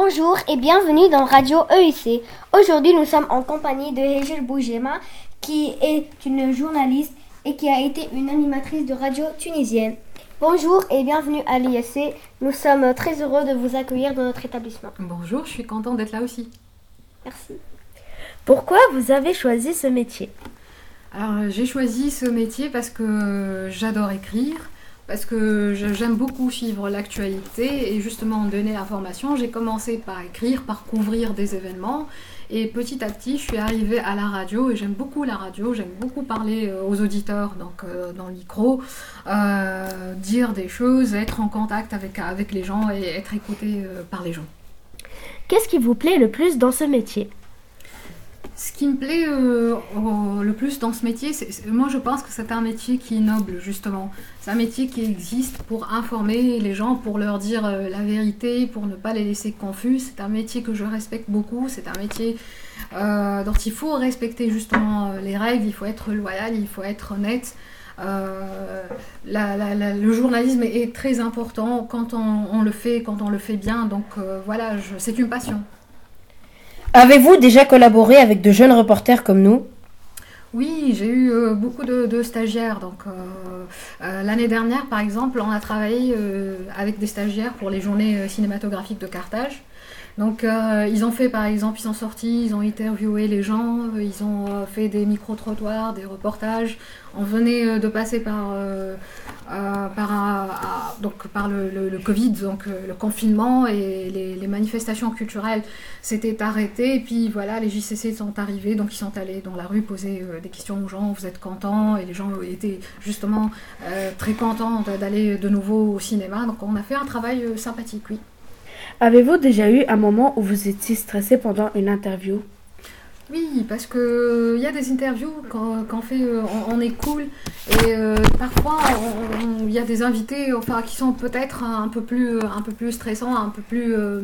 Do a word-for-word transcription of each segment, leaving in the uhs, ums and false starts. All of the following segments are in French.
Bonjour et bienvenue dans Radio E I C. Aujourd'hui, nous sommes en compagnie de Hegel Boujema, qui est une journaliste et qui a été une animatrice de radio tunisienne. Bonjour et bienvenue à l'I S C. Nous sommes très heureux de vous accueillir dans notre établissement. Bonjour, je suis contente d'être là aussi. Merci. Pourquoi vous avez choisi ce métier ? Alors, j'ai choisi ce métier parce que j'adore écrire, parce que j'aime beaucoup suivre l'actualité et justement donner l'information. J'ai commencé par écrire, par couvrir des événements et petit à petit je suis arrivée à la radio et j'aime beaucoup la radio, j'aime beaucoup parler aux auditeurs donc, euh, dans le micro, euh, dire des choses, être en contact avec, avec les gens et être écoutée euh, par les gens. Qu'est-ce qui vous plaît le plus dans ce métier ? Ce qui me plaît euh, euh, le plus dans ce métier, c'est, c'est, moi je pense que c'est un métier qui est noble justement. C'est un métier qui existe pour informer les gens, pour leur dire euh, la vérité, pour ne pas les laisser confus. C'est un métier que je respecte beaucoup, c'est un métier euh, dont il faut respecter justement les règles, il faut être loyal, il faut être honnête. Euh, la, la, la, le journalisme est, est très important quand on, on le fait, quand on le fait bien, donc euh, voilà, je, c'est une passion. Avez-vous déjà collaboré avec de jeunes reporters comme nous ? Oui, j'ai eu euh, beaucoup de, de stagiaires. Donc, euh, euh, l'année dernière, par exemple, on a travaillé euh, avec des stagiaires pour les journées euh, cinématographiques de Carthage. Donc, euh, ils ont fait, par exemple, ils sont sortis, ils ont interviewé les gens, euh, ils ont euh, fait des micro-trottoirs, des reportages. On venait euh, de passer par, euh, euh, par, un, à, donc, par le, le, le Covid, donc euh, le confinement et les, les manifestations culturelles s'étaient arrêtées. Et puis voilà, les J C C sont arrivés, donc ils sont allés dans la rue poser euh, des questions aux gens, vous êtes contents ? Et les gens étaient justement euh, très contents d'aller de nouveau au cinéma. Donc on a fait un travail euh, sympathique, oui. Avez-vous déjà eu un moment où vous étiez stressé pendant une interview ? Oui, parce que il y a des interviews quand, quand on fait, euh, on, on est cool et euh, parfois il y a des invités, enfin qui sont peut-être un peu plus, un peu plus stressants, un peu plus. Euh,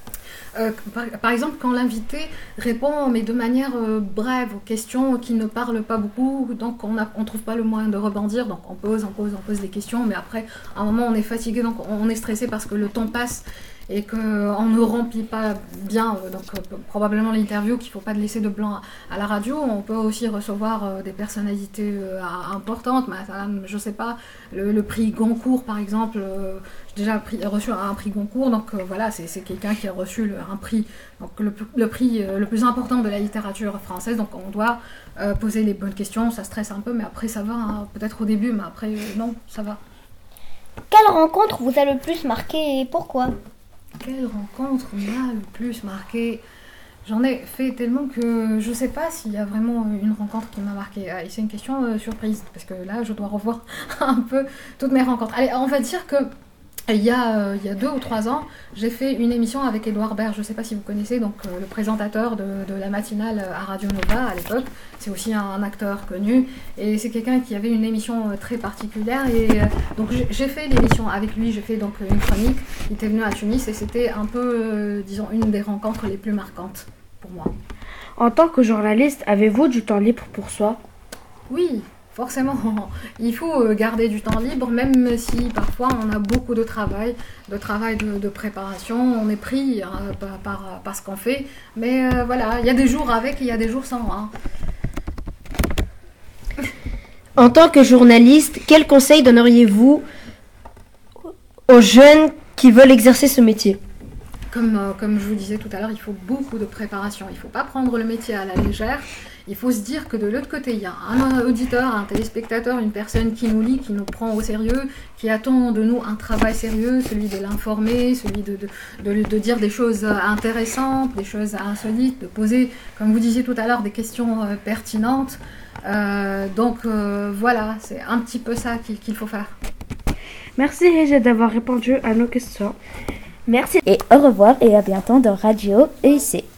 euh, par, par exemple, quand l'invité répond mais de manière euh, brève aux questions qui ne parlent pas beaucoup, donc on ne on trouve pas le moyen de rebondir, donc on pose, on pose, on pose des questions, mais après à un moment on est fatigué, donc on est stressé parce que le temps passe. Et qu'on ne remplit pas bien, donc euh, probablement l'interview, qu'il ne faut pas laisser de blanc à, à la radio. On peut aussi recevoir euh, des personnalités euh, importantes, mais, euh, je ne sais pas, le, le prix Goncourt par exemple, euh, j'ai déjà pris, reçu un prix Goncourt, donc euh, voilà, c'est, c'est quelqu'un qui a reçu le, un prix, donc le, le prix euh, le plus important de la littérature française, donc on doit euh, poser les bonnes questions, ça stresse un peu, mais après ça va, hein, peut-être au début, mais après euh, non, ça va. Quelle rencontre vous a le plus marqué et pourquoi ? Quelle rencontre m'a le plus marqué ? J'en ai fait tellement que je ne sais pas s'il y a vraiment une rencontre qui m'a marqué. Ah, et c'est une question euh, surprise, parce que là, je dois revoir un peu toutes mes rencontres. Allez, on va dire que il y a, euh, il y a deux ou trois ans, j'ai fait une émission avec Édouard Baird, je ne sais pas si vous connaissez, donc euh, le présentateur de, de la matinale à Radio Nova à l'époque. C'est aussi un, un acteur connu et c'est quelqu'un qui avait une émission euh, très particulière. Et euh, donc j'ai, j'ai fait l'émission avec lui, j'ai fait donc une chronique. Il était venu à Tunis et c'était un peu, euh, disons, une des rencontres les plus marquantes pour moi. En tant que journaliste, avez-vous du temps libre pour soi ? Oui. Forcément, il faut garder du temps libre, même si parfois on a beaucoup de travail, de travail de, de préparation, on est pris hein, par, par, par ce qu'on fait. Mais euh, voilà, il y a des jours avec et il y a des jours sans. Hein. En tant que journaliste, quels conseils donneriez-vous aux jeunes qui veulent exercer ce métier ? Comme, euh, comme je vous disais tout à l'heure, il faut beaucoup de préparation. Il ne faut pas prendre le métier à la légère. Il faut se dire que de l'autre côté, il y a un auditeur, un téléspectateur, une personne qui nous lit, qui nous prend au sérieux, qui attend de nous un travail sérieux, celui de l'informer, celui de, de, de, de dire des choses intéressantes, des choses insolites, de poser, comme vous disiez tout à l'heure, des questions euh, pertinentes. Euh, donc euh, voilà, c'est un petit peu ça qu'il, qu'il faut faire. Merci Hegel d'avoir répondu à nos questions. Merci et au revoir et à bientôt dans Radio E I C.